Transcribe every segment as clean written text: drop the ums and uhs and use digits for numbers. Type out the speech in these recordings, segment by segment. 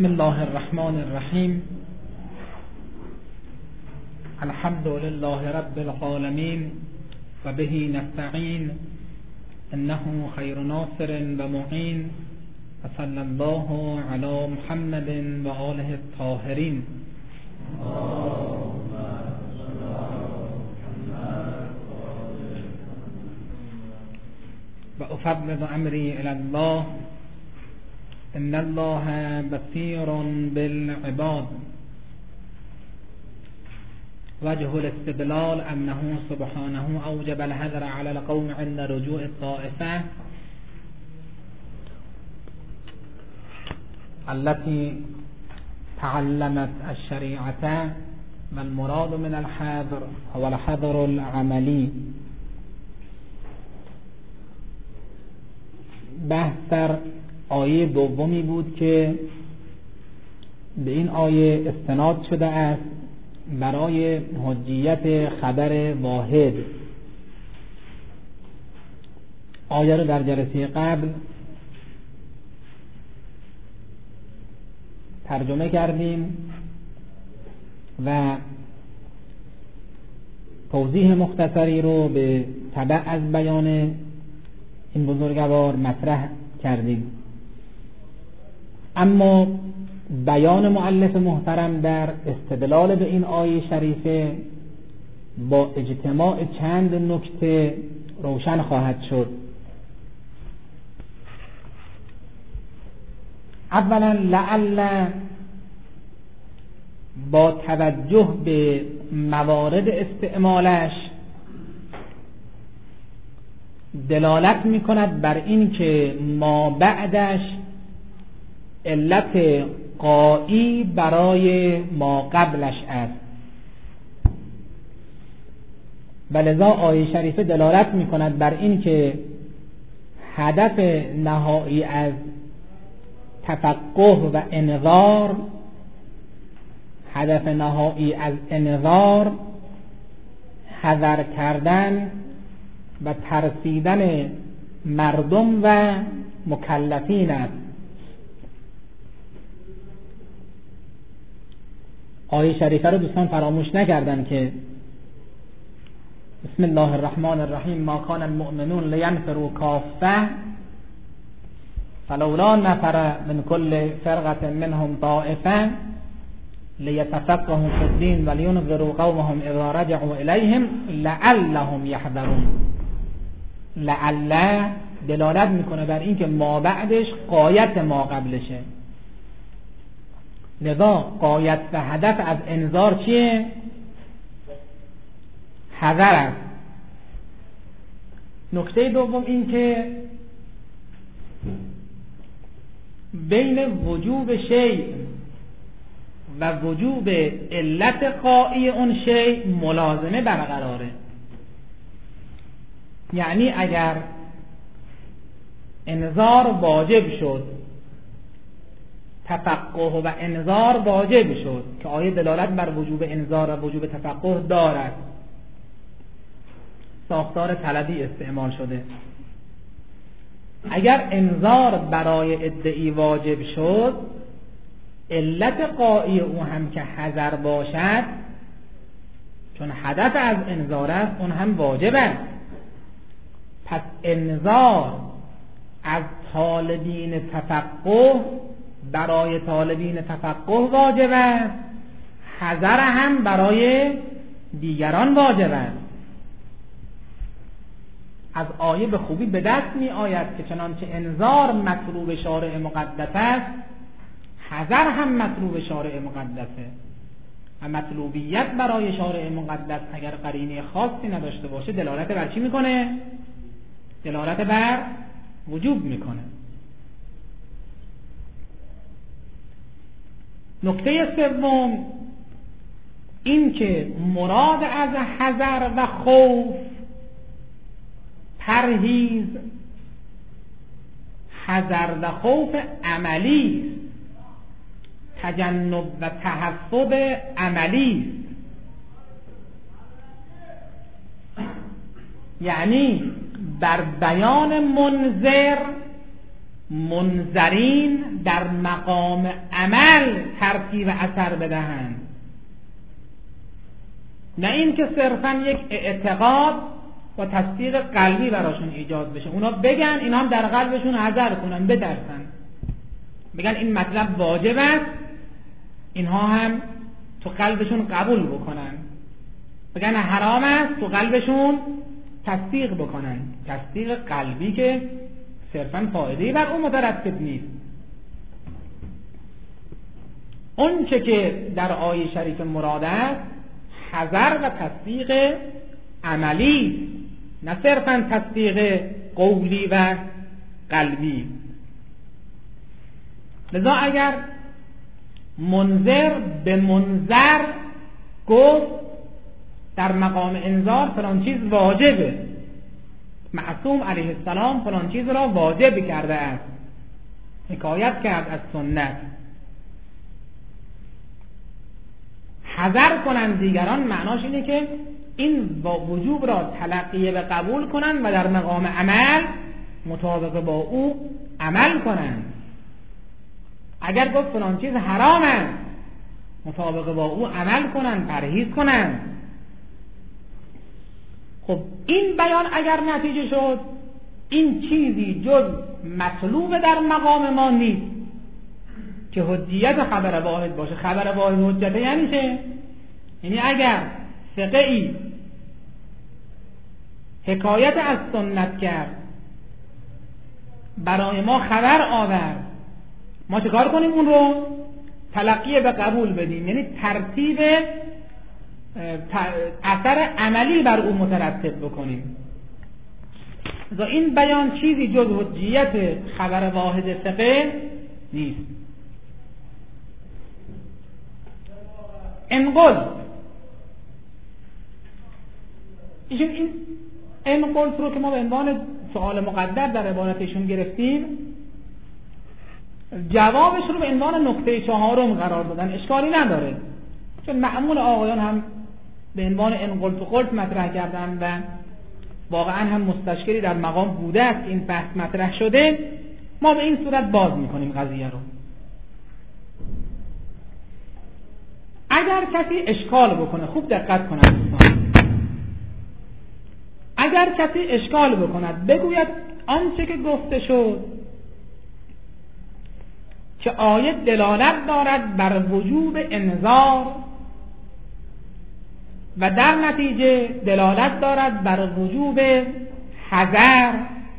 بسم الله الرحمن الرحیم. الحمد لله رب العالمین و به نستعین، انه خیر ناصر و معین، و صلی الله علی محمد و آله الطاهرین. و افوض امری الی الله، ان الله بصیر بالعباد. وجه الاستدلال انه سبحانه اوجب الحذر على القوم عند رجوع الطائفه التي تعلمت الشريعة، والمراد من الحذر هو الحذر العملی. بحث در آیه دومی بود که به این آیه استناد شده است برای حجیت خبر واحد. آیه رو در جلسه قبل ترجمه کردیم و توضیح مختصری رو به تبع از بیان این بزرگوار مطرح کردیم. اما بیان مؤلف محترم در استدلال به این آیه شریفه با اجتماع چند نکته روشن خواهد شد. اولا لعل با توجه به موارد استعمالش دلالت می کند بر این که ما بعدش علت قایی برای ما قبلش است، ولذا آیه شریفه دلالت می کند بر این که هدف نهایی از تفقه و انذار، هدف نهایی از انذار حذر کردن و ترسیدن مردم و مکلفین است. آیه شریفه رو دوستان فراموش نکردن که بسم الله الرحمن الرحیم ما کان المؤمنون لینفروا کافة فلولا نفر من كل فرقة منهم طائفة لیتفقهوا فی الدین ولینذروا قومهم اذا رجعوا الیهم لعلهم یحذرون. لعل دلالت میکنه بر این که ما بعدش غایت ما قبلشه، لذا غایت و هدف از انذار چیه؟ حذر است. نکته دوم این که بین وجوب شیء و وجوب علت قایی اون شیء ملازمه برقراره. یعنی اگر انذار واجب شد، تفقه و انذار واجب شد که آیه دلالت بر وجوب انذار و وجوب تفقه دارد، ساختار طلبی استعمال شده. اگر انذار برای ادعی واجب شد، علت قایی او هم که حذر باشد، چون هدف از انذار است، اون هم واجب است. پس انذار از طالبین تفقه برای طالبین تفقه واجب است، حذر هم برای دیگران واجب است. از آیه به خوبی به دست می آید که چنانچه انذار مطلوب شارع مقدس است، حذر هم مطلوب شارع مقدسه. و مطلوبیت برای شارع مقدس اگر قرینه خاصی نداشته باشه دلالت بر چی میکنه؟ دلالت بر وجوب میکنه. نکته سوم این که مراد از حذر و خوف پرهیز، حذر و خوف عملی است، تجنب و تحفظ عملی است. یعنی بر بیان منذر منذرین در مقام عمل ترتیب اثر بدهند، نه این که صرفا یک اعتقاد و تصدیق قلبی براشون ایجاد بشه، اونا بگن اینا هم در قلبشون حذر کنن، بترسن، بگن این مطلب واجب است، اینها هم تو قلبشون قبول بکنن، بگن حرام است، تو قلبشون تصدیق بکنن، تصدیق قلبی که صرفا فایده‌ای بر اون مترتب نیست. اون چه که در آیه شریف مراد است حذر و تصدیق عملی، نه صرفا تصدیق قولی و قلبی. لذا اگر منذر به منذر گفت در مقام انذار فلان چیز واجبه، معصوم علیه السلام فلان چیز را واجب کرده است، حکایت کرد از سنت. حذر کنند دیگران معناش اینه که این وجوب را تلقی به قبول کنند و در مقام عمل مطابق با او عمل کنند. اگر گفت فلان چیز حرام است، مطابق با او عمل کنند، پرهیز کنند. خب این بیان اگر نتیجه شد، این چیزی جز مطلوب در مقام ما نیست که حجیت خبر واحد باشه. خبر واحد حجت یعنی چه؟ یعنی اگر فقهی حکایت از سنت کرد، برای ما خبر آورد، ما چه کار کنیم؟ اون رو تلقی به قبول بدیم، یعنی ترتیب اثر عملی بر اون مترتب بکنیم. این بیان چیزی جز حجیت خبر واحد فقه نیست. انقل این انقل رو که ما به عنوان سوال مقدر در عبارتشون گرفتیم، جوابش رو به عنوان نکته 4 قرار دادن. اشکالی نداره، چون معمول آقایان هم به عنوان انقل تو قلت مطرح کردن و واقعا هم مستشکلی در مقام بوده است این بحث مطرح شده. ما به این صورت باز میکنیم قضیه رو. اگر کسی اشکال بکنه، خوب دقت کنند، اگر کسی اشکال بکند بگوید آنچه که گفته شد که آیه دلالت دارد بر وجوب انذار و در نتیجه دلالت دارد بر وجوب حذر،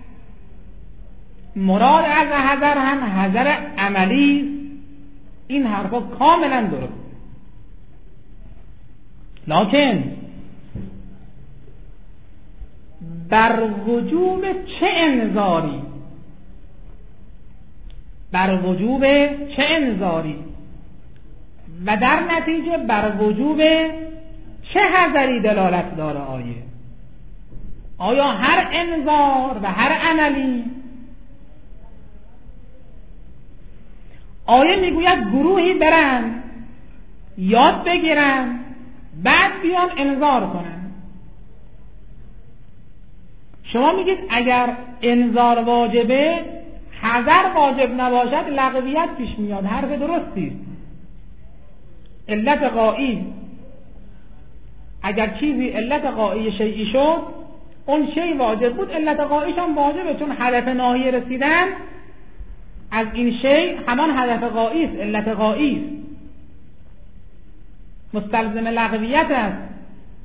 مراد از حذر هم حذر عملی، این حرفا کاملا درست. لکن بر وجوب چه انذاری؟ بر وجوب چه انذاری و در نتیجه بر وجوب چه حذری دلالت داره آیه؟ آیا هر انذار و هر عملی؟ آیه میگوید گروهی برن یاد بگیرن بعد بیان انذار کنن. شما میگید اگر انذار واجبه، حذر واجب نباشد، لغویت پیش میاد. حرف درستی. علت غایی، اگر چیزی علت غایی شیئی شد، اون شیء واجب بود، علت غاییش هم واجبه، چون هدف ناهی رسیدن از این شیء همان هدف غایی است، علت غایی است، مستلزم لغویت است.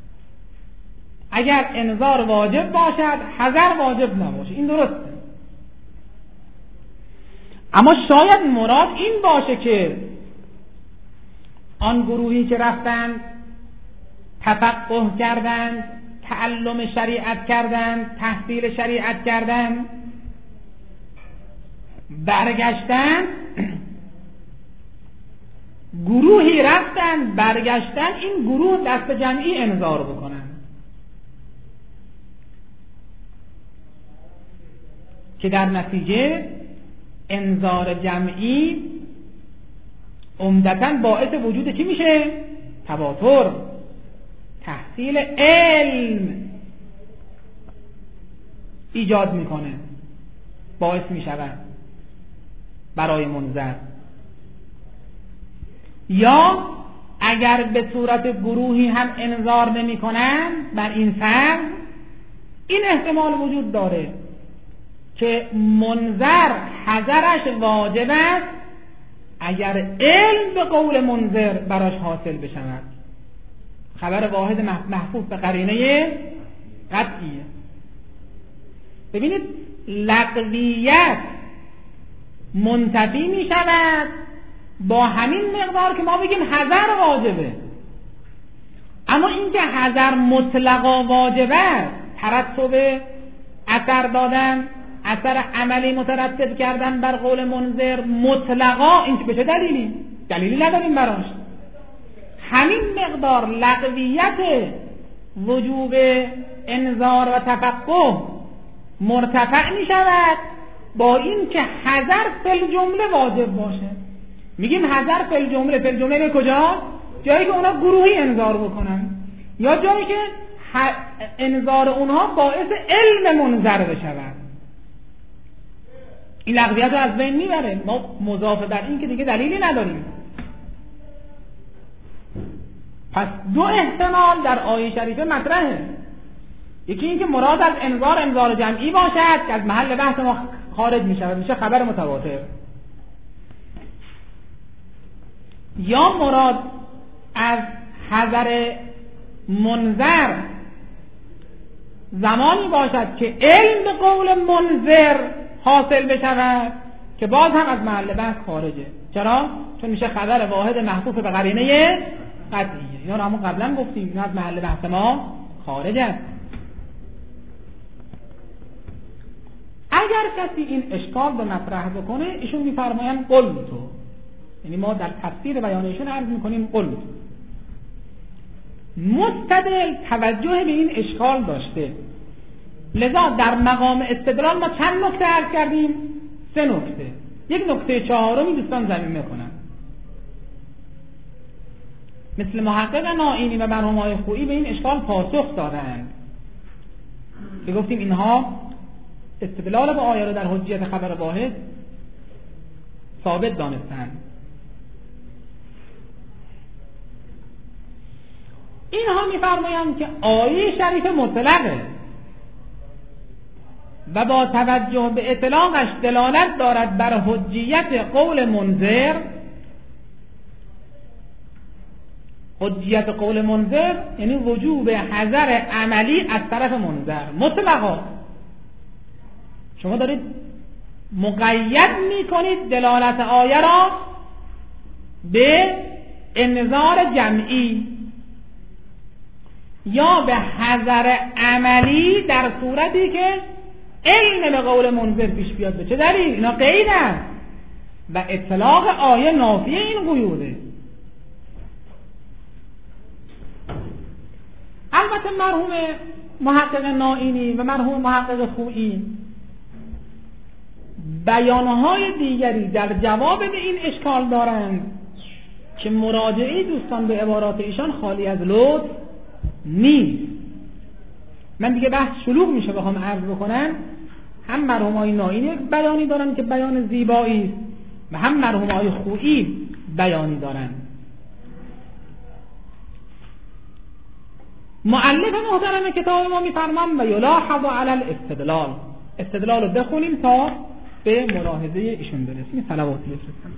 اگر انذار واجب باشد، حذر واجب نباشه، این درسته. اما شاید مراد این باشه که آن گروهی که رفتند تفقه کردند، تعلم شریعت کردند، تحصیل شریعت کردند، برگشتند، گروهی رفتند برگشتند، این گروه دست جمعی انذار بکنند که در نتیجه انذار جمعی عمدتاً باعث وجود چی میشه؟ تواتر، تحصیل علم ایجاد میکنه، باعث میشود. برای منذر. یا اگر به صورت گروهی هم انذار نمی کنن بر این فرض، این احتمال وجود داره که منذر حذرش واجب است اگر علم به قول منذر براش حاصل بشود. خبر واحد محفوظ به قرینه قطعیه. ببینید لغویت منتفی می شود با همین مقدار که ما بگیم حذر واجبه، اما اینکه حذر مطلقا واجبه، ترتب اثر دادن، اثر عملی مترتب کردن بر قول منذر مطلقا، این به چه دلیلی نداریم براش. همین مقدار لغویت وجوب انذار و تفقه مرتفع می شود با این که حذر فی الجمله واجب باشه. میگیم حذر فی الجمله، فی الجمله به کجا؟ جایی که اونا گروهی انذار بکنن یا جایی که انذار اونها باعث علم منذر بشود. این لغویت رو از بین میبره. ما مضاف در این که دیگه دلیلی نداریم. پس دو احتمال در آیه شریفه مطرحه. یکی این که مراد از انذار جمعی باشد که از محل بحث ما خارج میشود، میشه خبر متواتر، یا مراد از حذر منذر زمانی باشد که علم به قول منذر حاصل بشود که باز هم از محل بحث خارجه. چرا؟ چون میشه خبر واحد محفوظ به قرینه قطعیه. اینا رو همون قبلا گفتیم، اینا از محل بحث ما خارج است. اگر کسی این اشکال به مطرح بکنه، ایشون میفرمایند قل تو، یعنی ما در تفسیر بیان ایشون عرض میکنیم قل تو. مستدل توجه به این اشکال داشته، لذا در مقام استدلال ما چند نکته عرض کردیم؟ 3 نکته. یک نکته چهارمی دوستان ضمیمه کنن، مثل محقق نائینی و مرحوم آقای خویی به این اشکال پاسخ دادند که گفتیم اینها استدلال با آیه را در حجیت خبر واحد ثابت دانستند. اینها می‌فرمایند که آیه شریف مطلقه و با توجه به اطلاقش دلالت دارد بر حجیت قول منذر. حجیت قول منذر یعنی وجوب حذر عملی از طرف منذر مطلقا. شما دارید مقید میکنید دلالت آیه را به انذار جمعی یا به حذر عملی در صورتی که علم به قول منذر پیش بیاد. به چه دلیل؟ اینا قید است و اطلاق آیه نافی این قیوده. البته مرحوم محقق نائینی و مرحوم محقق خویی بیانهای دیگری در جواب به این اشکال دارند که مراجعه دوستان به عبارات ایشان خالی از لطف نیست. من دیگه بحث شلوغ میشه بخوام عرض بکنم. هم مرحوم آقای نائینی بیانی دارن که بیان زیبایی است و هم مرحوم آقای خویی بیانی دارن. مؤلف محترم کتاب ما میفرمان و یلاحظ علی الاستدلال. استدلال رو بخونیم تا به ملاحظه ایشون برسیم. صلوات بفرستم.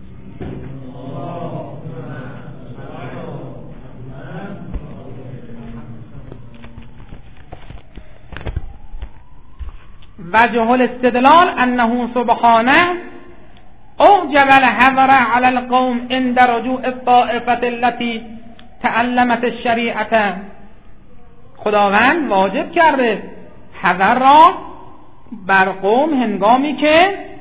وجه الاستدلال انه سبحانه اوجب الحذر على القوم عند رجوع الطائفة التي تعلمت الشریعة. خداوند واجب کرده حذر را بر قوم هنگامی که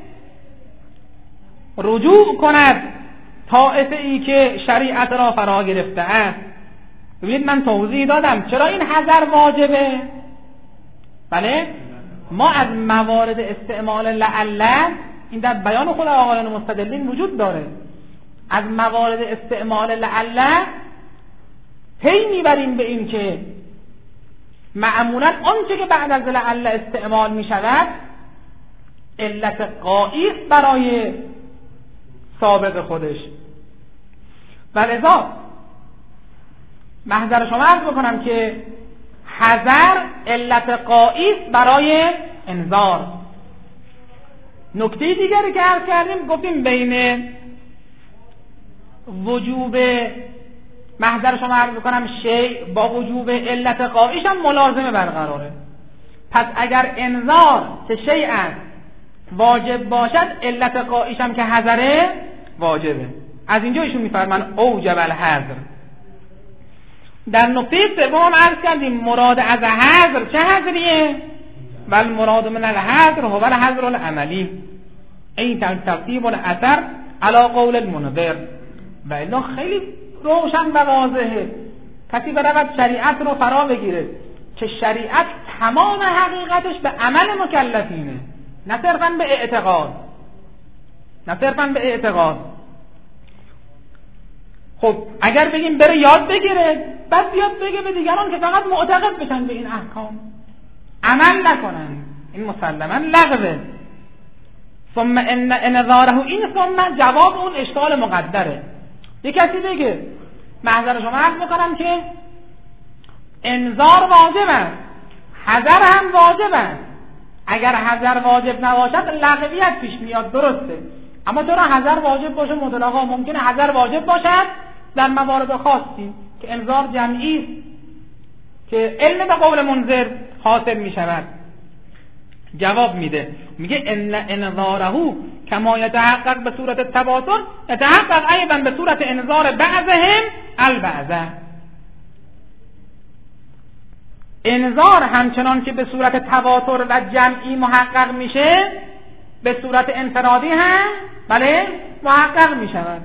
رجوع کند طائفه ای که شریعت را فرا گرفته است. ببینید من توضیح دادم چرا این حذر واجبه. بله ما از موارد استعمال لعل، این در بیان خود آقایان مستدلین وجود داره، از موارد استعمال لعل پی میبریم به این که معمولا آنچه که بعد از لعل استعمال می شود علت قائی برای سابق خودش. ولذا محضر شما عرض بکنم که حذر علت قائی برای انذار. نکته دیگری که عرض کردیم گفتیم بین وجوب محضر شما عرض بکنم شیء با وجوب علت قائیش هم ملازمه برقراره. پس اگر انذار که شیء است واجب باشد، علت قائیش هم که حذره واجبه. از اینجا ایشون میفرمان اوجب الحذر. در نکته سوم عرض کردیم مراد از حذر چه حذریه؟ بل مراد من الحذر هو الحذر العملی، این ترتیب الاثر علی قول المنذر. و الا خیلی روشن و واضحه. کسی برود شریعت رو فرا بگیره که شریعت تمام حقیقتش به عمل مکلفینه، نه صرفاً به اعتقاد. خب اگر بگیم بره یاد بگیره، بعد بیاد بگه به دیگران که فقط معتقد بشن به این احکام، عمل نکنن، این مسلماً لغوه. ثم ان انذاره، این ثم جواب اون اشکال مقدره. یک کسی بگه محضر شما عرض میکنم که انذار واجب است، حذر هم واجب است. اگر حذر واجب نباشد لغویت پیش میاد، درسته، اما چرا حذر واجب باشه مطلقا؟ ممکنه حذر واجب باشد در موارد خاصی که انذار جمعی است که علم به قول منذر حاصل میشود. جواب میده، میگه ان انذاره کما یتحقق به صورت تواتر یتحقق ایضا به صورت انذار بعضهم البعض. انذار همچنان که به صورت تواتر و جمعی محقق میشه، به صورت انفرادی هم بله محقق میشود.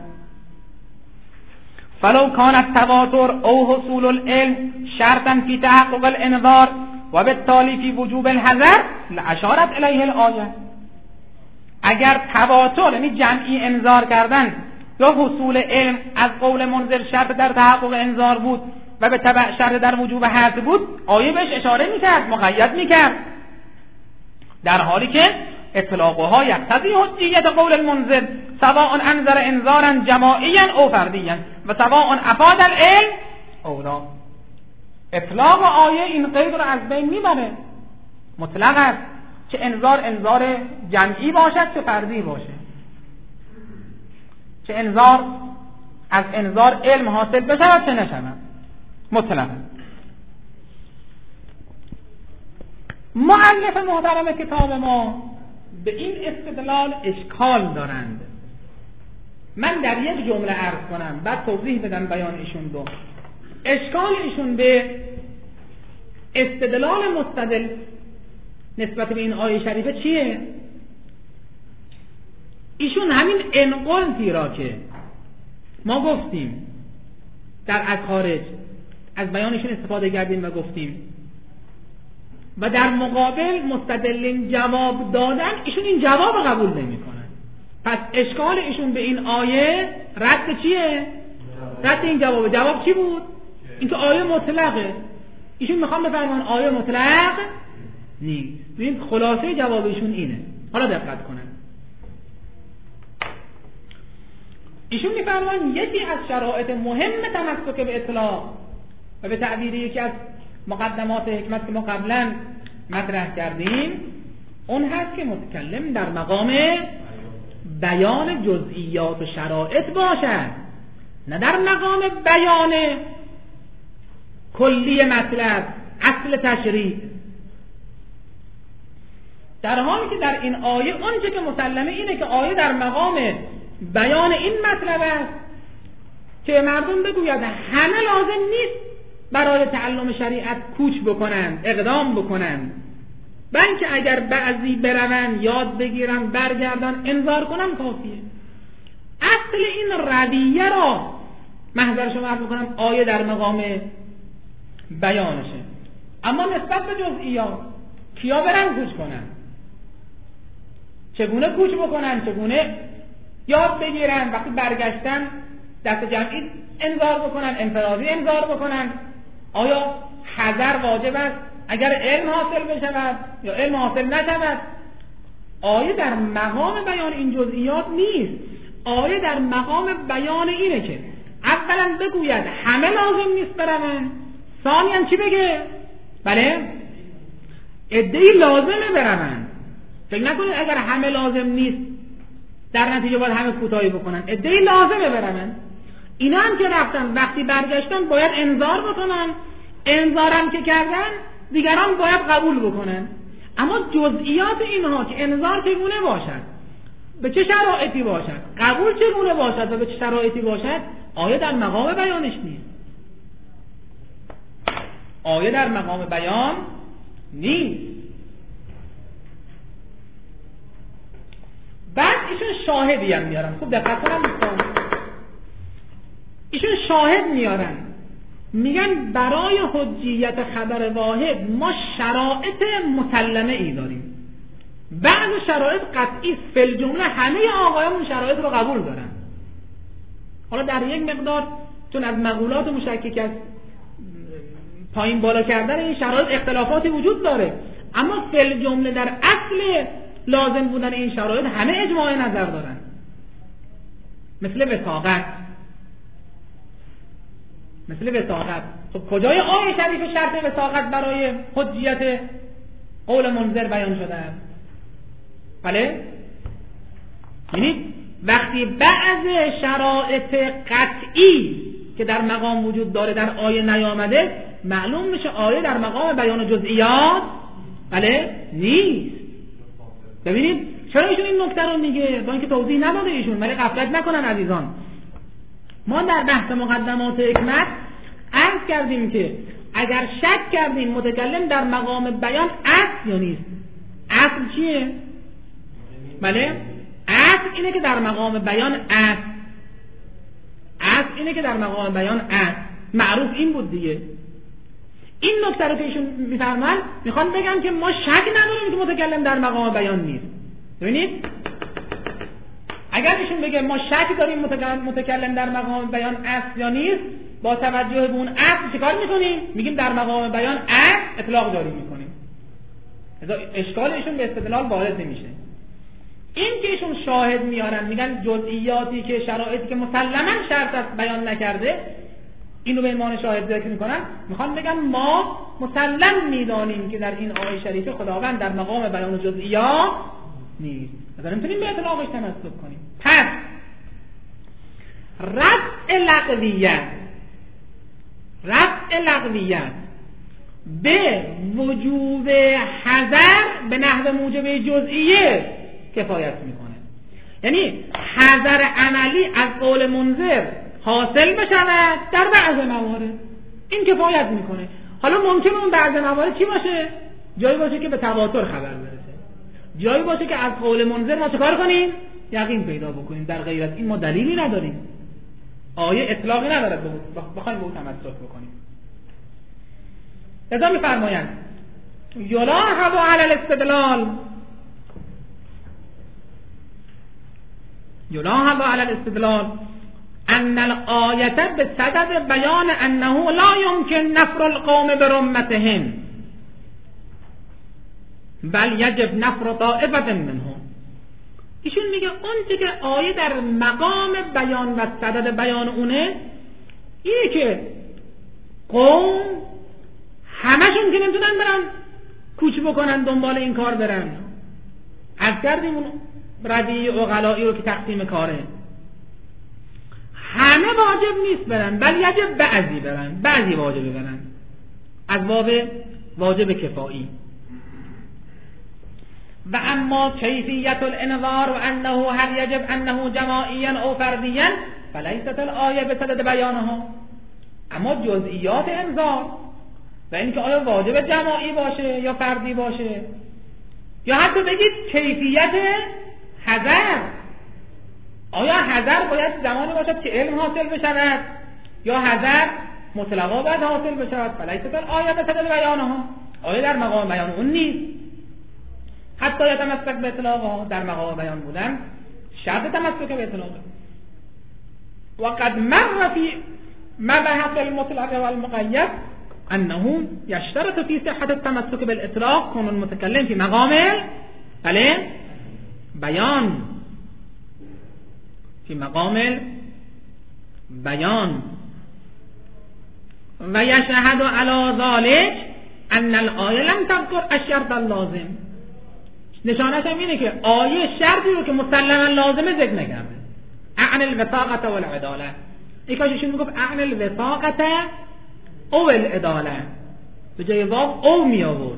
فلو کان التواتر او حصول العلم شرطا فی تحقق الانذار و بالتالی فی وجوب الحذر لاشارت الیه الآیه. اگر تواتر یعنی جمعی انذار کردن یا حصول علم از قول منذر شرط در تحقق انذار بود و به تبع شرط در وجوب حذر بود، آیه بهش اشاره میکرد، مقید میکرد، در حالی که اطلاقها یقتضی حجیت قول المنذر سواء انذر انذارا جماعیا او فردیا و سواء افاد العلم او لا. اطلاق آیه این قید رو از بین میبره، مطلق است، چه انذار جمعی باشد چه فردی باشه، چه انذار از انذار علم حاصل بشود چه نشود، مطلق. مؤلف محترم کتاب ما به این استدلال اشکال دارند. من در یک جمله عرض کنم بعد توضیح بدم بیان ایشون رو. اشکال ایشون به استدلال مستدل نسبت به این آیه شریفه چیه؟ ایشون همین انقلتی را که ما گفتیم در از خارج از بیانشون استفاده کردیم و گفتیم و در مقابل مستدلین جواب دادن، ایشون این جواب قبول نمی کنن. پس اشکال ایشون به این آیه رد چیه؟ رد این جواب چی بود؟ اینکه آیه مطلقه. ایشون میخوام بفرمان آیه مطلق نیست. ببین خلاصه جوابشون اینه. حالا دقت کنن. ایشون میفرمان یکی از شرایط مهم تمسک به اطلاق و به تعبیر یکی از مقدمات حکمت که ما قبلا مطرح کردیم اون هست که متکلم در مقام بیان جزئیات و شرایط باشد، نه در مقام بیان کلی مطلب اصل تشریع. در حالی که در این آیه اونچه که مسلمه اینه که آیه در مقام بیان این مطلب است که مردم بگوید همه لازم نیست برای تعلم شریعت کوچ بکنند، اقدام بکنند، بلکه اگر بعضی برون یاد بگیرن برگردن انذار کنن کافیه. اصل این رویه را محضر شما عرض بکنم آیه در مقام بیانشه. اما نسبت به جزئیات کیا برن کوچ کنن، چگونه کوچ بکنن، چگونه یاد بگیرن، وقتی برگشتن دست جمعی انذار بکنن، انفرادی انذار بکنن، آیا حذر واجب است اگر علم حاصل بشود یا علم حاصل نشود؟ آیه در مقام بیان این جزئیات نیست. آیه در مقام بیان اینه که اولا بگوید همه لازم نیست بروند، ثانیاً چی بگه؟ بله عده‌ای لازمه بروند. فکر نکنید اگر همه لازم نیست در نتیجه باید همه کوتاهی بکنن، عده‌ای لازمه بروند. اینا هم که رفتن وقتی برگشتن باید انذار بکنن، انذارم که کردن دیگران باید قبول بکنن. اما جزئیات اینها که انذار چگونه باشد، به چه شرایطی باشد، قبول چگونه باشد و به چه شرایطی باشد، آیه در مقام بیانش نیست. آیه در مقام بیان نیست. بعد ایشون شاهدی هم میارن. خوب دقت کنم، ایشون شاهد میارن، میگن برای حجیت خبر واحد ما شرایط مسلمه ای داریم. بعض شرایط قطعی فی الجمله همه آقایان شرایط رو قبول دارن. حالا در یک مقدار چون از مقولات مشکک از پایین بالا کردن این شرایط اختلافاتی وجود داره، اما فی الجمله در اصل لازم بودن این شرایط همه اجماع نظر دارن. مثل وثاقت. خب کجای آیه شریف شرط وثاقت برای حجیت قول منذر بیان شده است؟ بله؟ یعنی وقتی بعض شرایط قطعی که در مقام وجود داره در آیه نیامده، معلوم میشه آیه در مقام بیان جزئیات بله نیست. ببینید چرا ایشون این نکته رو میگه؟ با اینکه توضیح نداده ایشون، ولی غفلت نکنن عزیزان. ما در بحث مقدمات حکمت عرض کردیم که اگر شک کردیم متکلم در مقام بیان اصل یا نیست، اصل چیه؟ بله اصل اینه که در مقام بیان معروف این بود دیگه. این نکته رو که ایشون میفرمایند میخوان بگن که ما شک نداریم که متکلم در مقام بیان نیست. ببینید اگر ایشون بگه ما شک داریم متکلم در مقام بیان است یا نیست، با توجه به اون اصل چیکار میکنیم؟ میگیم در مقام بیان است، اطلاق جاری میکنیم. اشکال ایشون به استدلال وارد نمیشه. این که ایشون شاهد میارن، میگن جزئیاتی که شرایطی که مسلما شرط است بیان نکرده، اینو به عنوان شاهد ذکر میکنن، میخوان بگن ما مسلم میدانیم که در این آیه شریفه خداوند در مقام بیان جزئیات نیست. مثلا نمیتونیم به اطلاقش تمسک کنیم. پس رفع لغویت به وجوب حذر به نحو موجب جزئیه کفایت میکنه. یعنی حذر عملی از قول منذر حاصل بشود در بعض موارد، این کفایت میکنه. حالا ممکنه اون بعض موارد چی باشه؟ جایی باشه که به تواتر خبر برسه، جایی باشه که از قول منذر ما چکار کنیم؟ یقین پیدا بکنیم. در غیر از این ما دلیلی نداریم، آیه اطلاقی نداره بخوایم به او تمسک بکنیم. لذا میفرمایند یلاحظ علی الاستدلال ان الآیه بصدد بیان انه لا يمكن نفر القوم برمتهم بل یجب نفر طائفه منهم. ایشون میگه اون چه که آیه در مقام بیان و صدد بیان اونه اینه که قوم همشون که نمیتونن برن کوچ بکنن دنبال این کار برن. از کردیم اون ردی عقلایی رو که تقسیم کاره، همه واجب نیست برن، بل یجب بعضی برن، بعضی واجب برن، از باب واجب کفایی. و اما کیفیت الانذار و انه هل یجب انه جماعیا او فردیا فلیست الآیه بصدد بیانها. اما جزئیات انذار و اینکه آیا واجب جماعی باشه یا فردی باشه، یا حتی بگید کیفیت حذر، آیا حذر باید زمانی باشد که علم حاصل بشود یا حذر مطلقا باید حاصل بشود؟ فلیست الآیه بصدد بیانها، آیه در مقام بیان اون نیست. حتی یتمسک به اطلاقها، در مقام بیان بودن شرط تمسک به اطلاقه. و قد مر فی مبحث المطلق والمقید انه یشترط فی صحت التمسک بالاطلاق کون المتکلم فی مقام بله بیان. فی مقام بیان و یشهد علی ذلک ان الآیه لم تذکر الشرط اللازم. نشانش هم اینه که آیه شرطی رو که مسلما لازمه ذکر نکرده. اعن الوثاقه والعداله. یکاشون میگفت اعن الوثاقه او العداله، به جای واو او می آورد،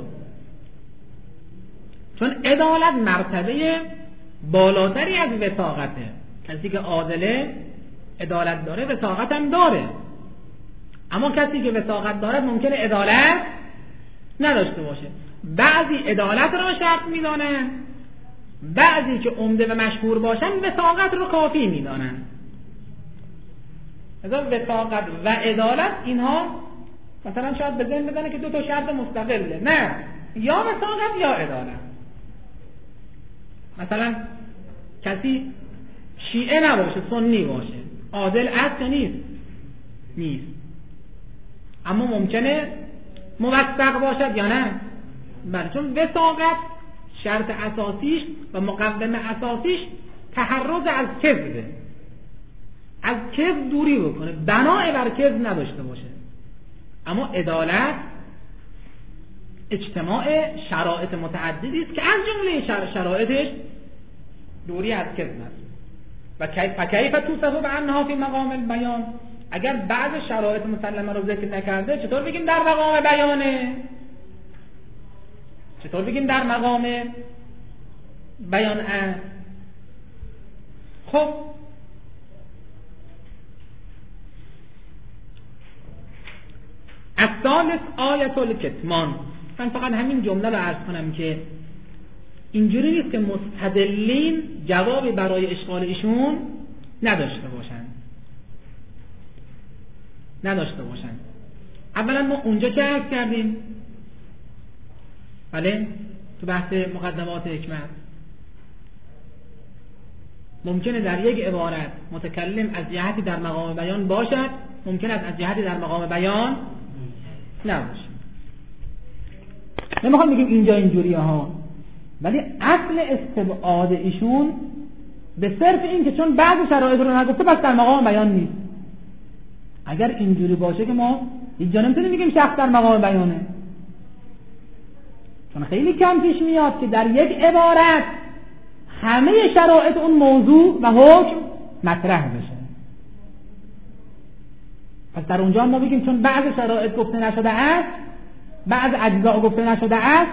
چون عدالت مرتبه بالاتری از وثاقته. کسی که عادله عدالت داره وثاقت هم داره، اما کسی که وثاقت داره ممکنه عدالت نداشته باشه. بعضی عدالت را شرط میدانن، بعضی که عمده و مشهور باشن وثاقت رو کافی میدانن. وثاقت و عدالت اینها مثلا شاید به ذهن بدن که دو تا شرط مستقله، نه، یا وثاقت یا عدالت. مثلا کسی شیعه نباشه، سنی باشه، عادل است یا نیست، اما ممکنه موثق باشد یا نه؟ بله، چون وثاقت شرط اساسیش و مقوم اساسیش تحرز از کذبه، از کذب دوری بکنه، بنای بر کذب نداشته باشه. اما عدالت اجتماع شرایط متعددی است که از جمله شرایطش دوری از کذب است. و کیف توصف بانها فی مقام البیان، اگر بعض شرایط مسلمه رو ذکر نکرده چطور بگیم در مقام بیانه؟ چطور بگیم در مقام بیان است؟ خب الثالث آیت الکتمان. من فقط همین جمله رو عرض کنم که اینجوری نیست که مستدلین جوابی برای اشکال ایشون نداشته باشن. اولا ما اونجا که عرض کردیم، بله، تو بحث مقدمات حکمت، ممکنه در یک عبارت متکلم از جهتی در مقام بیان باشد، ممکنه از جهتی در مقام بیان نباشه. نمیخوام بگیم اینجا اینجوریه ها، ولی اصل استبعاد ایشون به صرف این که چون بعضی شرایط رو نگفته پس در مقام بیان نیست. اگر اینجوری باشه که ما یک جا نمیتونیم بگیم شخص در مقام بیانه، چون خیلی کم پیش میاد که در یک عبارت همه شرایط اون موضوع و حکم مطرح بشه. پس در اونجا ما بگیم چون بعض شرایط گفته نشده است، بعض اجزا گفته نشده است،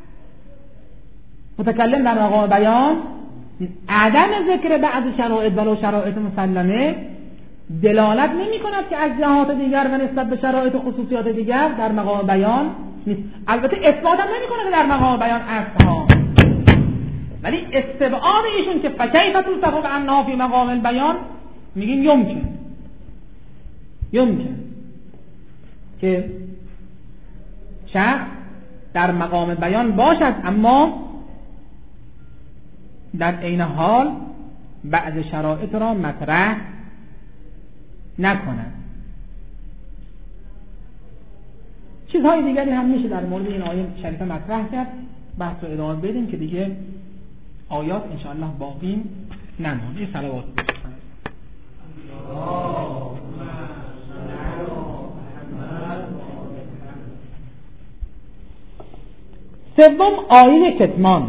متکلم در مقام بیان. عدم ذکر بعض شرایط ولو شرایط مسلمه دلالت نمی کند که از جهات دیگر و نسبت به شرایط و خصوصیات دیگر در مقام بیان نیست. البته اثبات هم نمی کنه که در مقام بیان است ها، ولی استبعاد ایشون که فکیف توصف بانها فی مقام البیان، میگیم یمکن که شخص در مقام بیان باشد اما در عین حال بعض شرایط را مطرح نکند. چیزهای دیگری هم میشه در مورد این آیه شریفه مطرح کرد، بحث رو ادامه بدیم که دیگه آیات انشاءالله باقی نمونه. این صلوات سوم آیه کتمان.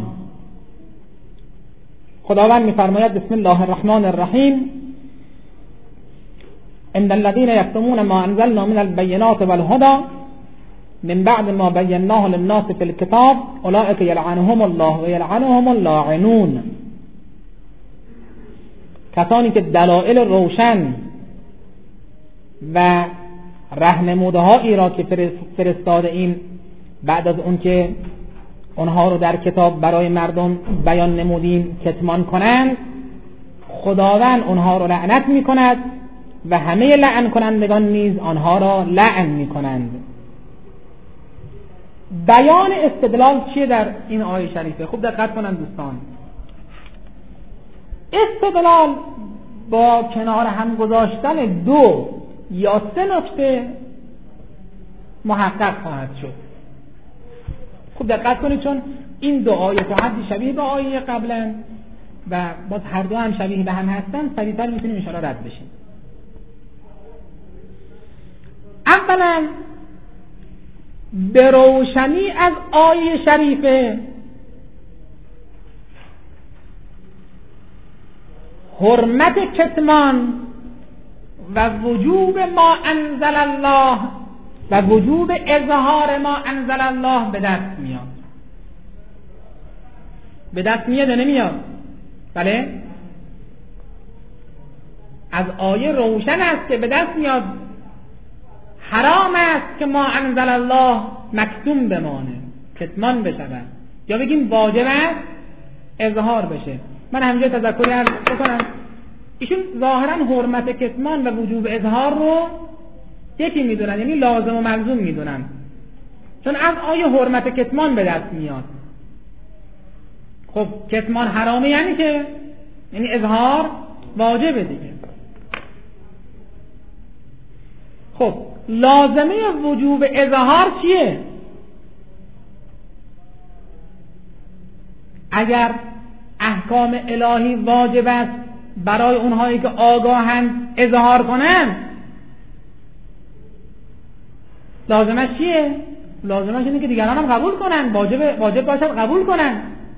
خداوند می‌فرماید بسم الله الرحمن الرحیم ان الذين يكتمون ما انزلنا من البينات والهدى من بعد ما بيناه للناس في الكتاب اولئك يلعنهم الله ويلعنهم اللاعنون. کسانی که دلایل روشن و راهنمودهایی را که فرستاده این بعد از اون که اونها رو در کتاب برای مردم بیان نمودیم کتمان کنند، خداوند اونها رو لعنت می کند و همه لعن کنندگان نیز آنها را لعن می کنند. بیان استدلال چیه در این آیه شریفه؟ خوب دقت کنند دوستان. استدلال با کنار هم گذاشتن 2 یا 3 نکته محقق خواهد شد. خوب دقت کنید، چون این 2 آیه تا حدی شبیه به آیه قبلا و باز هر دو هم شبیه به هم هستن، سریعتر میتونیم انشاءالله رد بشیم. اولا به روشنی از آیه شریفه حرمت کتمان و وجوب ما انزل الله و وجوب اظهار ما انزل الله به دست میاد. به دست میاد یا نمیاد؟ بله، از آیه روشن است که به دست میاد. حرام است که ما انزل الله مکتوم بمانه، کتمان بشود، یا بگیم واجب است اظهار بشه. من همینجا تذکری عرض بکنم، ایشون ظاهرا حرمت کتمان و وجوب اظهار رو یکی میدونن، یعنی لازم و ملزوم میدونن، چون از آیه حرمت کتمان به دست میاد. خب کتمان حرامه یعنی که یعنی اظهار واجبه دیگه. خب لازمه وجوب اظهار چیه؟ اگر احکام الهی واجب است برای اونهایی که آگاهند اظهار کنند، لازمش چیه؟ لازمش اینه که دیگران هم قبول کنن، واجب باشد قبول کنن.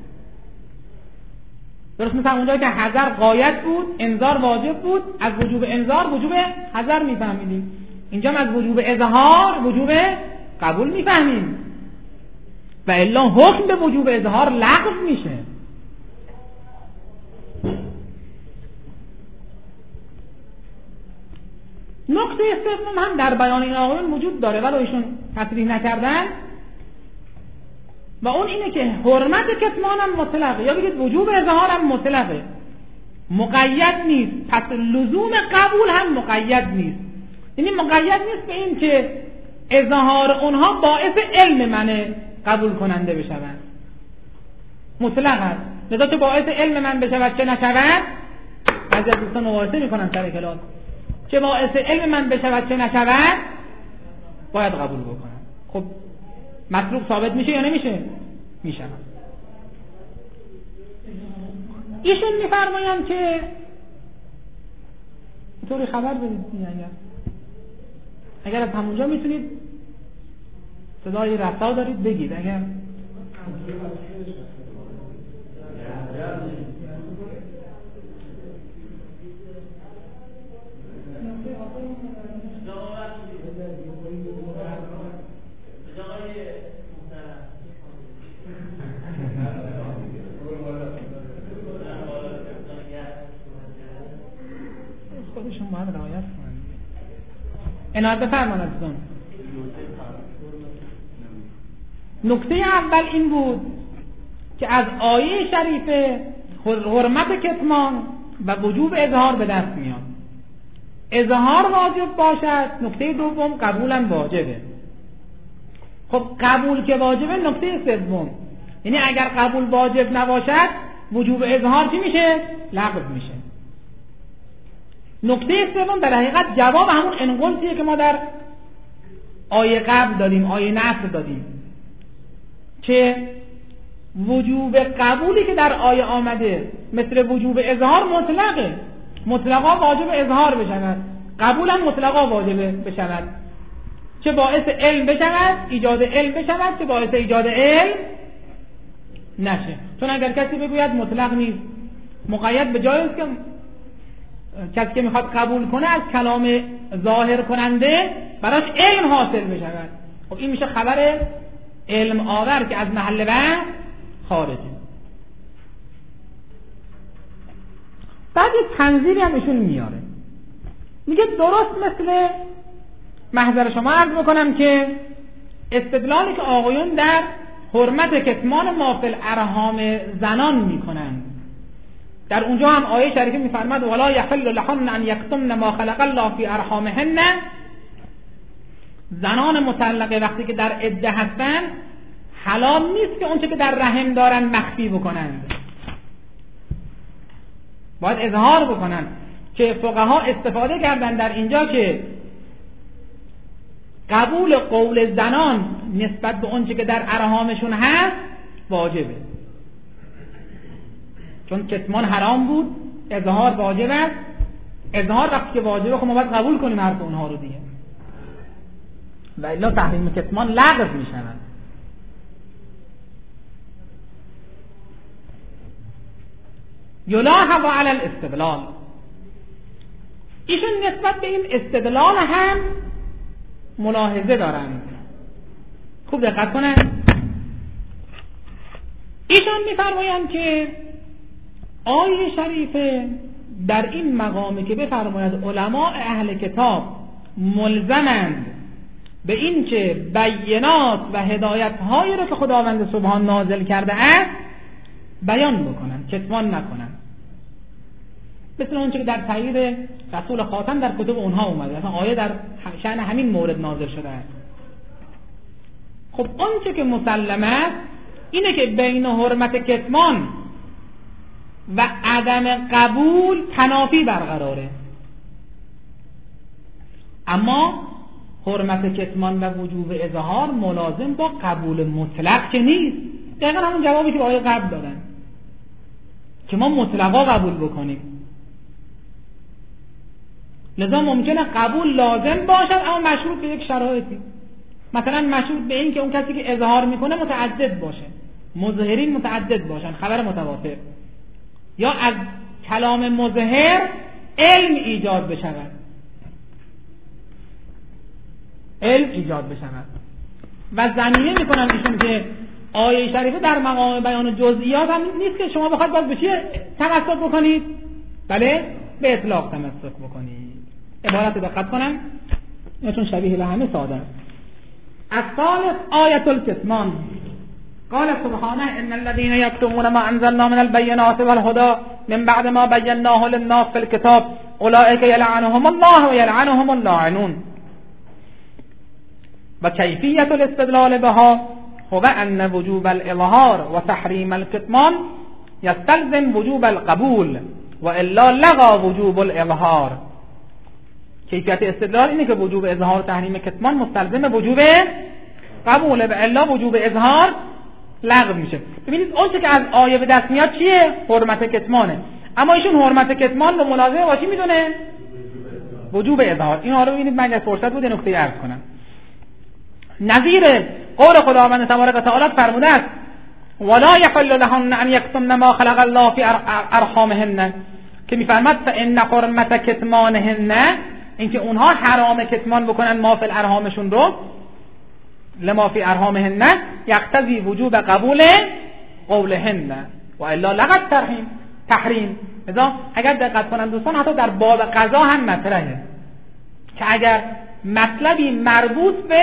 درست مثل اونجایی که حذر غایت بود، انذار واجب بود، از وجوب انذار وجوب حذر میفهمیدیم، اینجا از وجوب اظهار وجوب قبول میفهمیم، و الا حکم به وجوب اظهار لغو میشه. نکته سوم هم در بیان این آقایون وجود داره ولی ایشون تصریح نکردن، و اون اینه که حرمت کتمان هم مطلقه، یا بگید وجوب اظهار هم مطلقه، مقید نیست. پس لزوم قبول هم مقید نیست، یعنی مقید نیست به این که اظهار اونها باعث علم منه قبول کننده بشوند، مطلق است. لذا چه باعث علم من بشود چه نشود، بعضی از دوستان مباحثه میکنن سر کلاس، چه باعث علم من بشود چه نشود باید قبول بکنم. خب مطلوب ثابت میشه یا نمیشه؟ میشه. ایشون میفرمایند که اینطوری خبر بدید اگر از همونجا میتونید صدای رسا دارید بگید. اگر خودشون باید رعایت کنند. عنایت بفرمایید. نکته اول این بود که از آیه شریفه حرمت کتمان و وجوب اظهار به دست میاد. اظهار واجب باشد، نکته دوم قبولم واجبه. خب قبول که واجبه، نکته سوم، یعنی اگر قبول واجب نباشد وجوب اظهار چی میشه؟ لغو میشه. نکته سوم در حقیقت جواب همون انقلتیه که ما در آیه قبل دادیم، آیه نصر دادیم، که وجوب قبولی که در آیه آمده مثل وجوب اظهار مطلقه، مطلقا واجب اظهار بشود، قبول هم مطلقا واجب بشود، چه باعث علم بشود، ایجاد علم بشود، چه باعث ایجاد علم نشه. چون اگر کسی بگوید مطلق نیست، مقید به جایی است که کسی که میخواد قبول کنه از کلام ظاهر کننده براش علم حاصل بشود، خب این میشه خبر علم آور که از محل بحث خارجه. بعد یه تنظیری هم ایشون میاره، میگه درست مثل محضر شما عرض بکنم که استدلالی که آقایون در حرمت کتمان ما فی الارحام زنان میکنن، در اونجا هم آیه شریفه میفرماد ولا یحل لهن ان یکتمن ما خلق الله فی ارحامهن، زنان مطلقه وقتی که در عده هستن حلال نیست که اونچه که در رحم دارن مخفی بکنند، باید اظهار بکنن. که فقها استفاده کردن در اینجا که قبول قول زنان نسبت به اونچه که در ارحامشون هست واجبه. چون کتمان حرام بود، اظهار واجب است. اظهار وقتی که واجبه خب ما باید قبول کنیم حرف اونها رو دیگه، و الا تحریم کتمان لغو میشود. یلاحظ علی الاستدلال، ایشون نسبت به این استدلال هم ملاحظه دارند. خوب دقت کنند. ایشون میفرمایند که آیه شریفه در این مقامه که بفرماید علماء اهل کتاب ملزمند به این که بینات و هدایت‌هایی را که خداوند سبحان نازل کرده است بیان بکنند، کتمان نکنند، مثل اونچه که در تایید رسول خاتم در کتب اونها اومده. مثلا آیه در شأن همین مورد نازل شده است. خب آنچه که مسلم است اینه که بین حرمت کتمان و عدم قبول تنافی برقراره، اما حرمت کتمان و وجوب اظهار ملازم با قبول مطلق که نیست. دقیقا همون جوابی که آیه قبل دادن که ما مطلقا قبول بکنیم. لذا ممکنه قبول لازم باشد اما مشروط به یک شرایطی، مثلا مشروط به این که اون کسی که اظهار میکنه متعدد باشه، مظهرین متعدد باشن، خبر متواتر، یا از کلام مظهر علم ایجاد بشود، علم ایجاد بشود. و ضمینه میکنن ایشون که آیه شریفه در مقام بیان جزئیات هم نیست که شما بخواید باز به چی تمسک بکنید، بله به اطلاق تمسک بکنید. عبارت دقت کنم چون شبیه به همه ساده است. الثالث آیة الكتمان. قال سبحانه ان الذين يكتمون ما انزلنا من البينات والهدى من بعد ما بيناه للناس في الكتاب اولئك يلعنهم الله ويلعنهم اللاعنون. وكيفية الاستدلال بها هو ان وجوب الاظهار وتحريم الكتمان يستلزم وجوب القبول والا لغى وجوب الاظهار. کیفیت استدلال اینه که وجوب اظهار و تحریم کتمان مستلزم وجوب قبوله و الا وجوب اظهار لغو میشه. ببینید اون چه که از آیه به دست میاد چیه؟ حرمت کتمانه. اما ایشون حرمت کتمان رو ملازمه با چی میدونه؟ وجوب اظهار. این حالا ببینید من اگه فرصت بود نکته عرض کنم. نظیر قول خداوند تبارک و تعالی فرموده است ولا يحل لهن ان يكتمن ما خلق الله في ارحامهن، که میفرماد فان حرمت کتمانهن، اینکه اونها حرام کتمان بکنن ما فی الارحامشون رو، لما فی ارحامهن یقتضی وجوب قبول قولهن و الا لغت تحریم. لذا اگر دقت کنن دوستان حتی در باب قضا هم مطرحه که اگر مطلبی مربوط به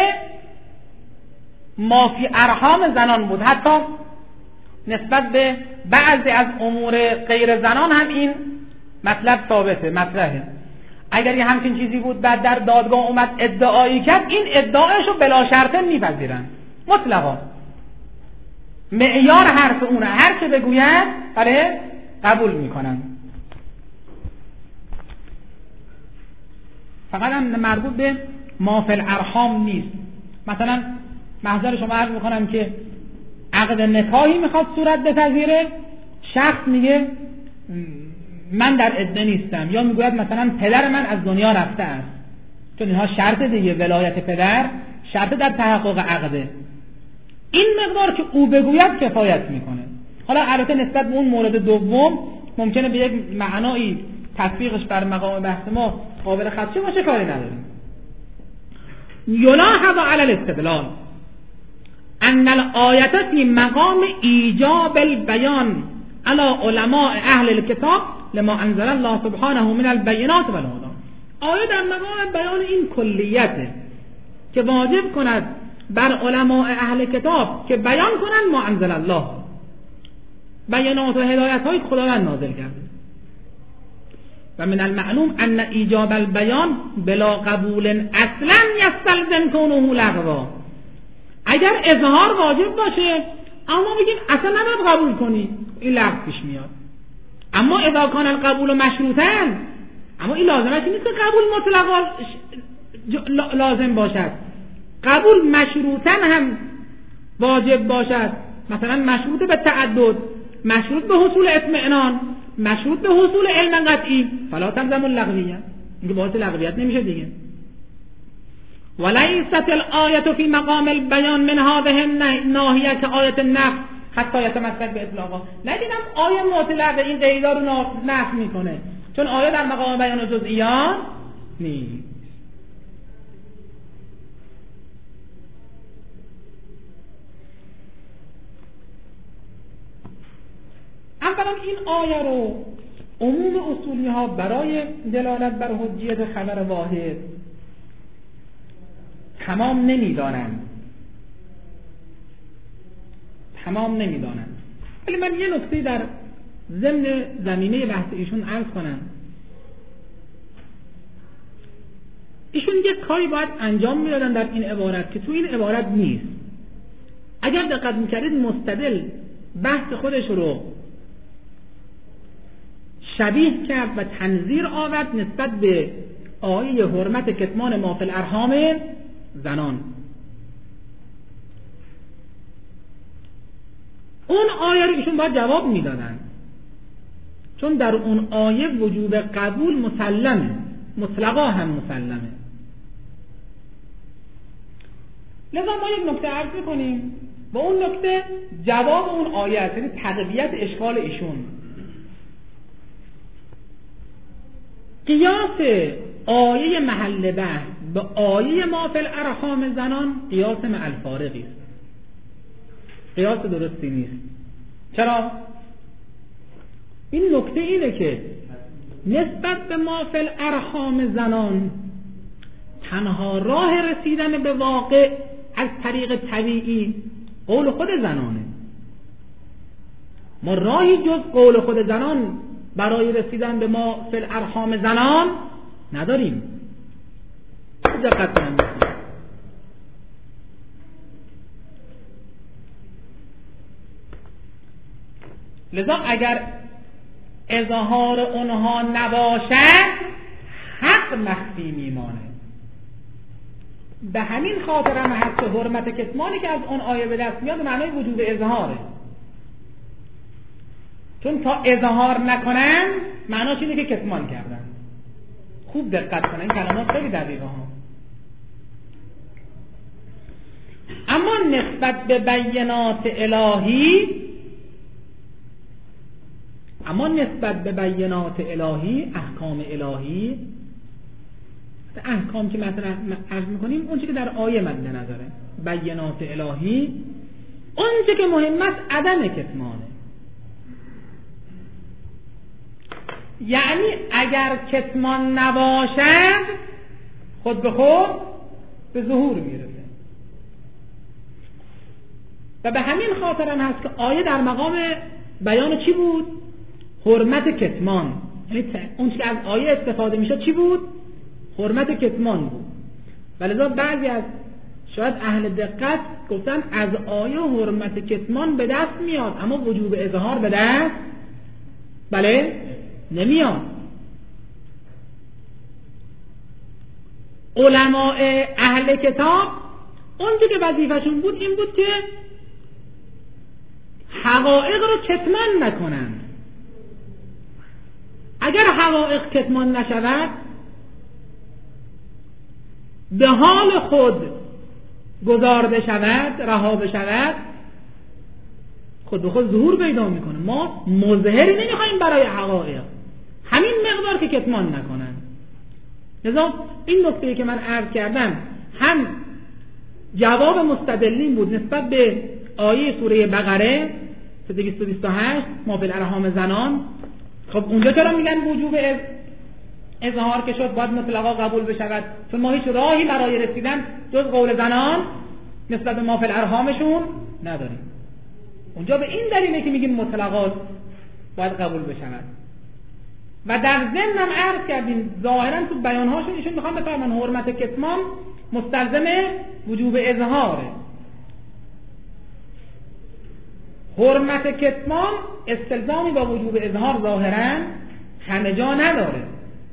ما فی ارحام زنان بود، حتی نسبت به بعضی از امور غیر زنان هم این مطلب ثابته، مطرحه. اگر یه همچین چیزی بود بعد در دادگاه اومد ادعایی کرد، این ادعایشو بلا شرطه میپذیرن مطلقا. معیار حرف اونه، هر که بگوید برای قبول میکنن. فقط هم مربوط به ما فی الارحام نیست. مثلا محضر شما عرض میکنم که عقد نکاحی میخواد صورت بپذیره، شخص میگه من در عده نیستم، یا میگوید مثلا پدر من از دنیا رفته است، چون اینها شرط دیگه، ولایت پدر شرط در تحقق عقده. این مقدار که او بگوید کفایت میکنه. حالا البته نسبت به اون مورد دوم ممکنه به یک معنایی تطبیقش بر مقام بحث ما قابل خدشه باشه، کاری نداریم. یلاحظ علی الاستدلال ان الآیة فی مقام ایجاب البیان علی علماء اهل الكتاب لما انزل الله سبحانه من البینات والهدى. آیه در مقام بیان این کلیته که واجب کند بر علماء اهل کتاب که بیان کنند ما انزل الله، بیانات و هدایت های خداوند نازل کرده. و من المعلوم ان ایجاب البیان بلا قبول اصلا یستلزم کونه لغوا. اگر اظهار واجب باشه اما بگیم اصلا نباید قبول کنی، این لغو پیش میاد. اما اذا کان القبول مشروطا، اما این لازمش نیست که قبول مطلقا لازم باشد، قبول مشروطا هم واجب باشد. مثلا مشروط به تعدد، مشروط به حصول اطمئنان، مشروط به حصول علم قطعی، فلا تلزم اللغویه، اینکه باعث لغویت نمیشه دیگه. ولیست الآیه فی مقام البیان من هذه الناحیه که آیت نفس حتی یتمسک به اطلاقا. نگیدم آیه مطلق این قیدا رو نفی میکنه، چون آیه در مقام بیان و جزئیات نیست. اولا این آیه رو عموم اصولی ها برای دلالت بر حجیت خبر واحد تمام نمیدانند، ولی من یه نکته در ضمن زمینه بحث ایشون عرض کنم. ایشون یک کاری باید انجام میدادن در این عبارت که تو این عبارت نیست. اگر دقت میکردید مستدل بحث خودش رو شبیه کرد و تنظیر آورد نسبت به آیه حرمت کتمان ما فی الارحام زنان. اون آیه رو ایشون باید جواب میدادن، چون در اون آیه وجوب قبول مسلمه، مطلقا هم مسلمه. لذا ما یک نکته عرض میکنیم و اون نکته جواب اون آیه است، یعنی تقویت اشکال ایشون. قیاس آیه محل بحث به آیه ما فی الارحام زنان قیاس مع الفارقی است، قیاس درستی نیست. چرا؟ این نکته اینه که نسبت به ما فی الارحام زنان تنها راه رسیدن به واقع از طریق طبیعی قول خود زنانه. ما راهی جز قول خود زنان برای رسیدن به ما فی الارحام زنان نداریم. دقت کنید. لذا اگر اظهار اونها نباشد حق مخفی میمانه. به همین خاطر هم هست که حرمت کتمانی که از اون آیه به دست میاد معنی وجوب اظهاره، چون تا اظهار نکنن معناش اینه که کتمان کردن. خوب دقت کنن، این کلمات خیلی دقیقه ها. اما نسبت به بیانات الهی، احکام الهی، احکام که مثلا عرض میکنیم اون چی که در آیه مد نظره، بیانات الهی، اون چی که مهم است عدم کتمانه. یعنی اگر کتمان نباشد خود به خود به ظهور میرسه. و به همین خاطر هم هست که آیه در مقام بیان چی بود؟ حرمت کتمان. یعنی اون چی که از آیه استفاده میشه چی بود؟ حرمت کتمان بود. ولذا بعضی از شاید اهل دقت گفتن از آیه حرمت کتمان به دست میاد اما وجوب اظهار به دست نمیاد. علماء اهل کتاب اونجا که وظیفه‌شون بود این بود که حقایق رو کتمان نکنند. اگر حقایق کتمان نشود به حال خود گذارده شود، رها بشود، خود به خود ظهور پیدا میکنه. ما مظهری نمیخوایم برای حقایق، همین مقدار که کتمان نکنن. لذا این نکته که من عرض کردم هم جواب مستدلین بود نسبت به آیه سوره بقره 228 ما فی الارحام زنان. خب اونجا چرا میگن وجوب اظهار که شد باید مطلقا قبول بشود؟ چون ما هیچ راهی برای رسیدن جز قول زنان نسبت به ما فی الارحامشون نداریم. اونجا به این دلیله که میگیم مطلقا باید قبول بشود. و در ضمن هم عرض کردیم ظاهرا تو بیانهاشون ایشون میخوان بفرماین حرمت کتمان مستلزم وجوب اظهاره. حرمت کتمان استلزامی با وجوب اظهار ظاهرا همه جا نداره.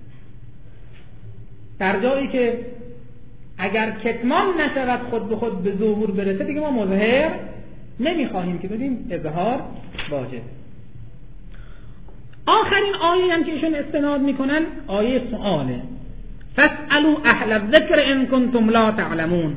در جایی که اگر کتمان نشود خود به خود به ظهور برسه دیگه ما مظهر نمیخواهیم که بدیم اظهار واجب. آخرین آیه هم که ایشون استناد میکنن آیه سؤاله، فاسألوا اهل الذکر ان کنتم لا تعلمون.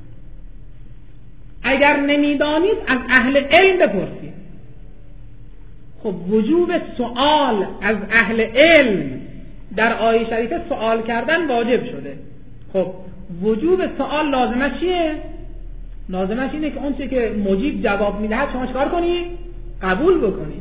اگر نمیدانید از اهل علم بپرسید. خب وجوب سؤال از اهل علم در آیه شریفه سؤال کردن واجب شده. خب وجوب سؤال لازمش چیه؟ لازمش اینه که اون چیزی که مجیب جواب میدهد شما چکار کنید؟ قبول بکنید،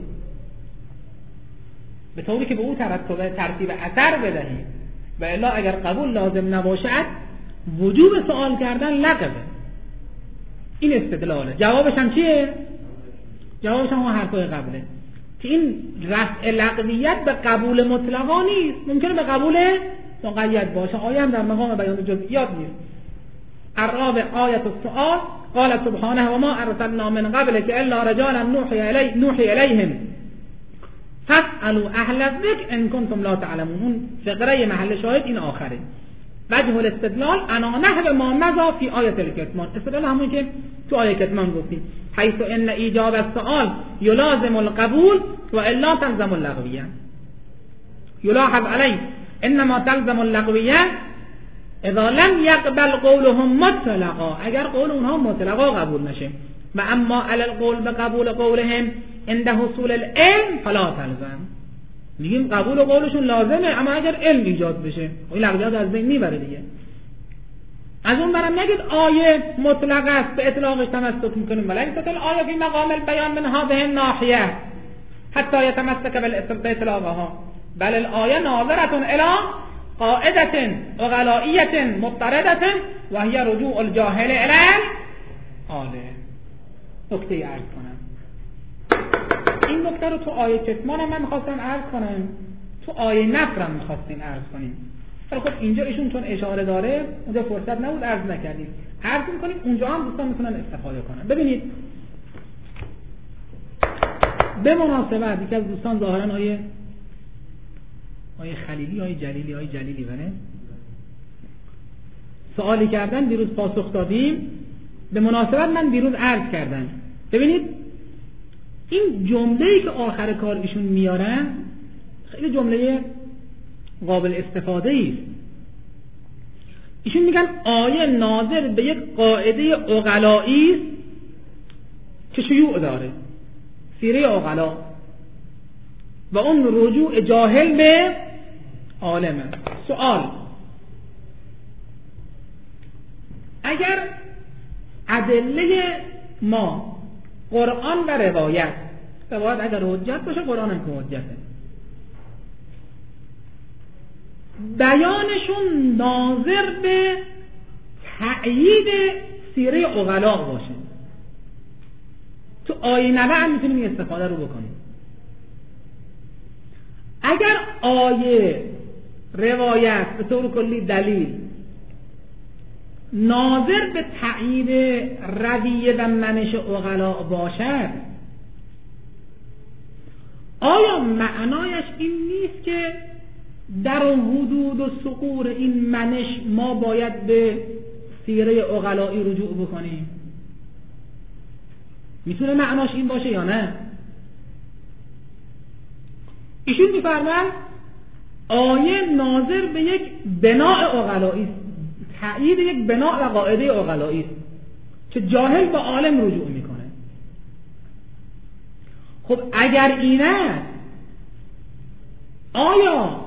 به طوری که به او ترتیب اثر بدهید، و الا اگر قبول لازم نباشد وجوب سؤال کردن لغوه. این استدلاله. جوابش هم چیه؟ جوابش هم حرفای قبله که این رفع لغویت به قبول مطلقا نیست، ممکنه به قبول مقید باشه. آیه هم در مقام بیان جزئیات نیست. الرابع آیة السؤال قال سبحانه وما ارسلنا من قبلك الا رجالا نوحي الیهم فاسألوا اهل الذکر ان کنتم لا تعلمون. اون فقره محل شاهد این آخره. وجه الاستدلال انا نحو ما مضى في آیة الکتمان. استدلال همون که تو آیه کتمان گفتیم، حیث ان ایجاب السؤال یلازم القبول و الا تلزم اللغویه. یلاحظ علیه انما تلزم اللغویه اذا لم يقبل قولهم مطلقا، اگر قول اونها مطلقا قبول نشه. و اما علی القول بقبول قولهم عند حصول العلم فلا تلزم. میگیم قبول قولشون لازمه اما اگر علم ایجاد بشه این لغویات از بین میبره دیگه. از اون برم نگید آیه مطلق است به اطلاقش تمسک میکنیم، ولی این آیه فی مقام البیان من هذه الناحیه حتی یتمسک باطلاقها، بل الآیه ناظرة الی قاعدة اغلائیة مضطردة و هی رجوع الجاهل الی آله. نکته عرض کنم، این نکته رو تو آیه کتمان هم من میخواستم عرض کنم، تو آیه نفر هم میخواستیم عرض کنیم، ولی خب اینجا ایشون چون اشاره داره اونجا فرصت نبود عرض نکردیم. عرض میکنیم اونجا هم دوستان میتونن استفاده کنن. ببینید به مناسبت یکی از دوستان ظاهرا آیه خلیلی آیه جلیلی بله سوالی کردن، دیروز پاسخ دادیم. به مناسبت من دیروز عرض کردم، ببینید این جمله‌ای که آخر کار ایشون میارن خیلی جمله قابل استفاده است. ایشون میگن آیه ناظر به یک قاعده عقلایی است که شیوع داره، سیره عقلا، و اون رجوع جاهل به عالمه. سوال: اگر ادله ما قرآن و روایت اگر حجت باشه، قرآن هم که حجته، بیانشون ناظر به تأیید سیره عقلا باشه، تو آیه 90 هم میتونیم این استفاده رو بکنیم. اگر آیه، روایت، به طور کلی دلیل ناظر به تأیید رویه و منش عقلا باشد، آیا معنایش این نیست که در حدود و ثغور این منش ما باید به سیره عقلایی رجوع بکنیم؟ میتونه معناش این باشه یا نه؟ ایشون میفرمایند آیه ناظر به یک بناء عقلایی، تأیید یک بناء و قاعده عقلایی که جاهل به عالم رجوع میکنه. خب اگر اینه، آیا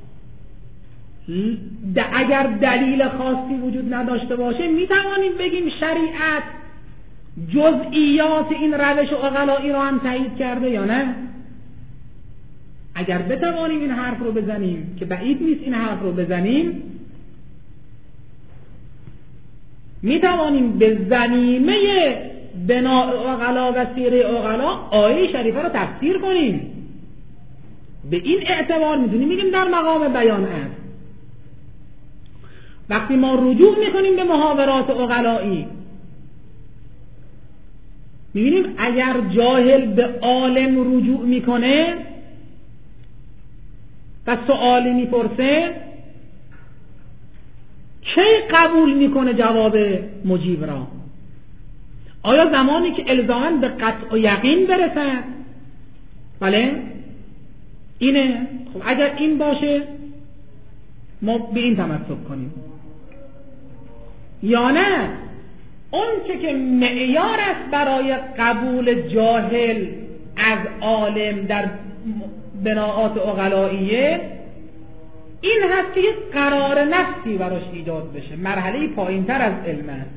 اگر دلیل خاصی وجود نداشته باشه میتوانیم بگیم شریعت جزئیات این روش عقلایی را هم تایید کرده یا نه؟ اگر بتوانیم این حرف رو بزنیم که بعید نیست این حرف رو بزنیم، میتوانیم به زمینه بناء عقلا و سیره عقلا آیه شریفه رو تفسیر کنیم. به این اعتبار میتونیم میگیم در مقام بیان است. وقتی ما رجوع میکنیم به محاورات عقلایی، میبینیم اگر جاهل به عالم رجوع میکنه و سوالی میپرسه، کی قبول میکنه جواب مجیب را؟ آیا زمانی که الزاماً به قطع و یقین برسد؟ بله؟ اینه. خب اگر این باشه ما به این تمسک کنیم، یا نه اون چه که معیار است برای قبول جاهل از عالم در بناءات عقلائیه این هست که یک قرار نفسی براش ایجاد بشه، مرحله پایین‌تر از علم است.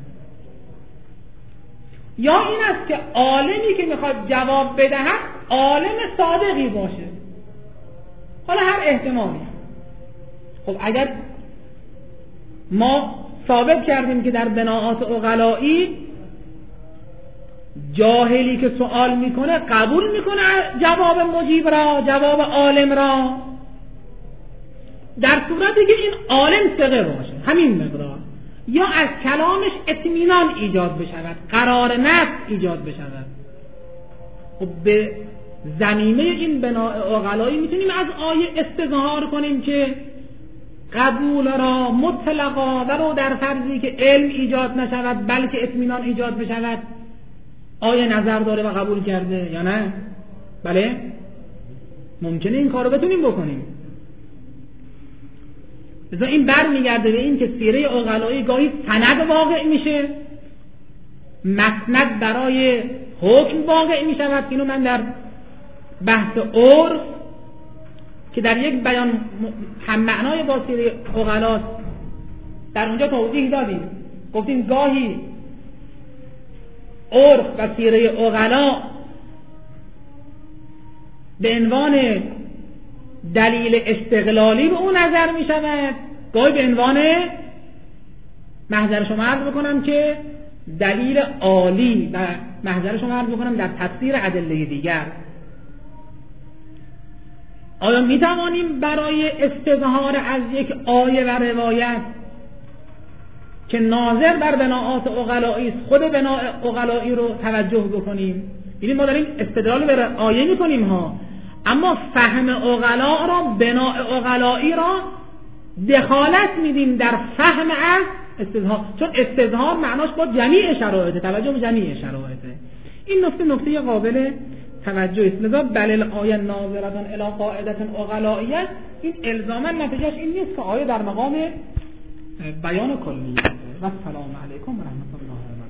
یا این است که عالمی که میخواد جواب بدهد عالم صادقی باشه، حالا هر احتمالی. خب اگر ما ثابت کردیم که در بناءات عقلائی جاهلی که سوال میکنه قبول میکنه جواب مجیب را، جواب عالم را، در صورتی که این عالم ثقه باشه همین مقدار، یا از کلامش اطمینان ایجاد بشود، قرار نفس ایجاد بشود. خب به زمینه این بناء عقلائی میتونیم از آیه استظهار کنیم که قبول را مطلقا ولو در فرضی که علم ایجاد نشود بلکه اطمینان ایجاد بشود آیه نظر داره و قبول کرده یا نه؟ بله ممکنه این کارو بتونیم بکنیم. لذا این برمیگرده به این که سیره عقلائی گاهی سند واقع میشه، مسند برای حکم واقع میشود. اینو من در بحث عرف که در یک بیان هم معنای با سیره عقلاست در اونجا توضیح دادیم، گفتیم گاهی عرف و سیره عقلا به عنوان دلیل استقلالی به اون نظر می شود، گاهی به عنوان محضر شما عرض بکنم که دلیل عالی و محضر شما عرض بکنم در تفسیر ادله دیگر. آیا می توانیم برای استظهار از یک آیه و روایت که ناظر بر بناءات عقلائی خود بناء عقلائی رو توجه بکنیم؟ یعنی ما داریم استدلال بر آیه می کنیم ها، اما فهم عقلا را، بناء عقلائی را دخالت میدیم در فهم از استظهار، چون استظهار معناش با جمیع شرایط، توجه به جمیع شرایط. این نکته قابل توجه است. لذا بل الآیه ناظرتان الی قاعده عقلائیه، این الزاما نتیجهش این نیست که آیه در مقام بیان کلی. و السلام علیکم و رحمت الله و برکاته.